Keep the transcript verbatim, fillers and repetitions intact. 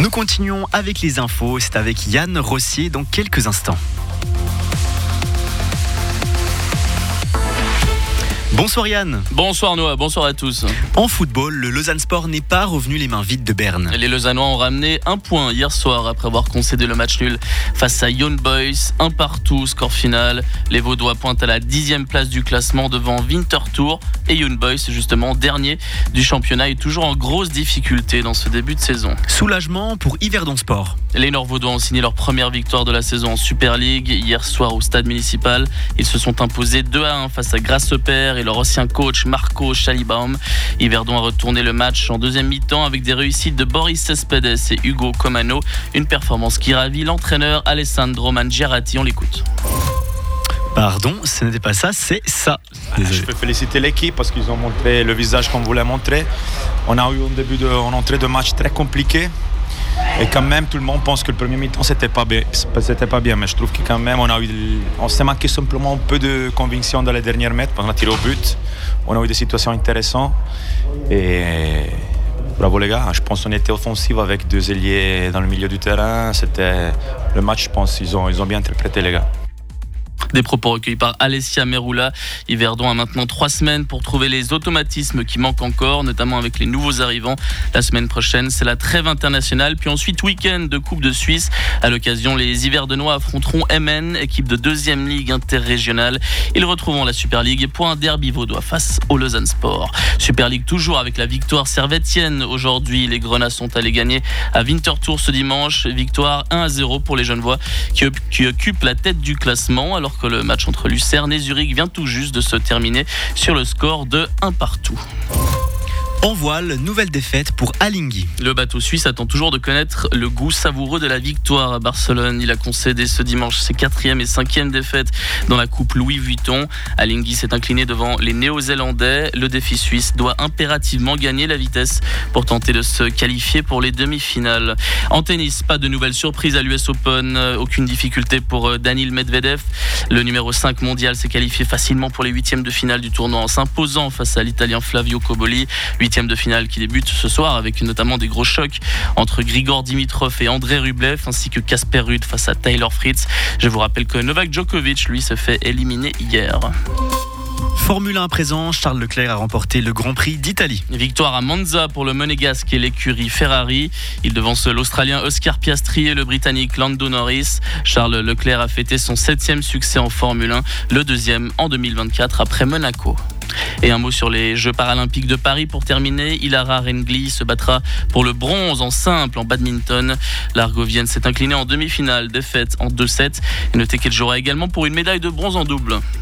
Nous continuons avec les infos, c'est avec Yann Rossier dans quelques instants. Bonsoir Yann. Bonsoir Noah, bonsoir à tous. En football, le Lausanne Sport n'est pas revenu les mains vides de Berne. Les Lausannois ont ramené un point hier soir après avoir concédé le match nul face à Young Boys. Un partout, score final. Les Vaudois pointent à la dixième place du classement devant Winterthur et Young Boys, justement dernier du championnat, est toujours en grosse difficulté dans ce début de saison. Soulagement pour Yverdon Sport. Les Nord-Vaudois ont signé leur première victoire de la saison en Super League hier soir au stade municipal. Ils se sont imposés deux à un face à Grasshopper et leur ancien coach Marco Schalibaum. Yverdon a retourné le match en deuxième mi-temps avec des réussites de Boris Cespedes et Hugo Comano. Une performance qui ravit l'entraîneur Alessandro Mangiarati. On l'écoute. Pardon, ce n'était pas ça, c'est ça. Désolé. Je peux féliciter l'équipe parce qu'ils ont montré le visage qu'on voulait montrer. On a eu un début de, en entrée de match très compliqué. Et quand même, tout le monde pense que le premier mi-temps, c'était pas bien. C'était pas bien, mais je trouve que quand même, on, a eu, on s'est manqué simplement un peu de conviction dans les dernières mètres. On a tiré au but, on a eu des situations intéressantes. Et bravo les gars, je pense qu'on était offensif avec deux ailiers dans le milieu du terrain. C'était le match, je pense, ils ont, ils ont bien interprété les gars. Des propos recueillis par Alessia Meroula. Yverdon a maintenant trois semaines pour trouver les automatismes qui manquent encore, notamment avec les nouveaux arrivants. La semaine prochaine, c'est la trêve internationale, puis ensuite week-end de Coupe de Suisse. À l'occasion, les Yverdonois affronteront M N, équipe de deuxième ligue interrégionale. Ils retrouveront la Super League pour un derby vaudois face au Lausanne Sport. Super League toujours avec la victoire servétienne. Aujourd'hui, les Grenats sont allés gagner à Winterthur ce dimanche. Victoire un à zéro pour les Genevois qui, qui occupent la tête du classement, alors que le match entre Lucerne et Zurich vient tout juste de se terminer sur le score de un partout. En voile, nouvelle défaite pour Alinghi. Le bateau suisse attend toujours de connaître le goût savoureux de la victoire à Barcelone. Il a concédé ce dimanche ses quatrième et cinquième défaites dans la Coupe Louis Vuitton. Alinghi s'est incliné devant les Néo-Zélandais. Le défi suisse doit impérativement gagner la vitesse pour tenter de se qualifier pour les demi-finales. En tennis, pas de nouvelle surprise à l'U S Open. Aucune difficulté pour Daniil Medvedev. Le numéro cinq mondial s'est qualifié facilement pour les huitièmes de finale du tournoi en s'imposant face à l'Italien Flavio Cobolli. Huitième de finale qui débute ce soir avec notamment des gros chocs entre Grigor Dimitrov et André Rublev, ainsi que Casper Ruud face à Taylor Fritz. Je vous rappelle que Novak Djokovic, lui, se fait éliminer hier. Formule un à présent, Charles Leclerc a remporté le Grand Prix d'Italie. Victoire à Monza pour le monégasque et l'écurie Ferrari. Il devance l'Australien Oscar Piastri et le Britannique Lando Norris. Charles Leclerc a fêté son septième succès en Formule un, le deuxième en deux mille vingt-quatre après Monaco. Et un mot sur les Jeux paralympiques de Paris pour terminer. Ilara Rengli se battra pour le bronze en simple en badminton. L'Argovienne s'est inclinée en demi-finale, défaite en deux sept. Et notez qu'elle jouera également pour une médaille de bronze en double.